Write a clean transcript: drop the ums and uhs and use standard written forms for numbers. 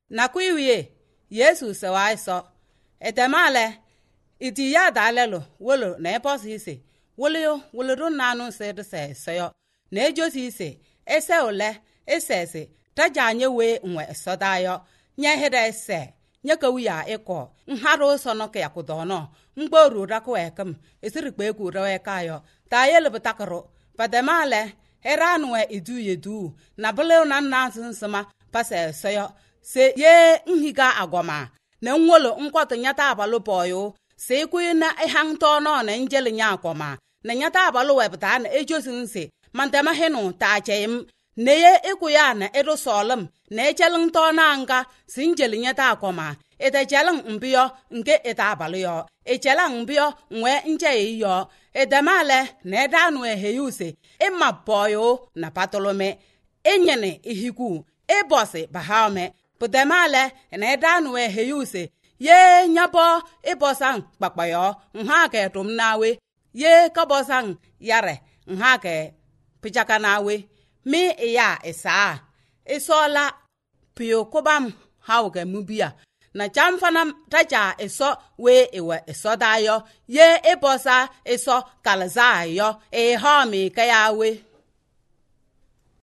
na kuiwie Yesu se wa iso etemale iti ya dalelo wolo na eposi ise wolo nanu se de se yo na ejosi ise ese ole ese tajanye we nwe sodayo nye hede ese nye kawuya eko nharo sono ke yakudono mgboru rako ekam esirikpe ku rawe kayo ta yele butakaro pademale eranwe idu yedu na bule na nansama pase soyo se ye nhiga agoma na nwolo nkwoto nyata abalu boyo se ku na ehangto no na njele nya akoma na nyata abalu webta na ejosinse mantama henu ta chem neye ekuya na edo solum na echelung to na nga sinjele nyata akoma ete chelang mbio nke eta abalu yo echelang mbio nwe nche yo edamale na edanu eheyuse emma boyo na patolome enyene ihiku ebosi bahame budemale na edanu eheyuse ye nyabo ebosan kpakpayo nha ke tum nawe ye kabosan yare nha ke pichaka nawe mi ya isa isola pio kobam hauge mubia na chamfana tacha eso we ewe eso dayo ye ebosa eso kalza yo e ha mi kayawe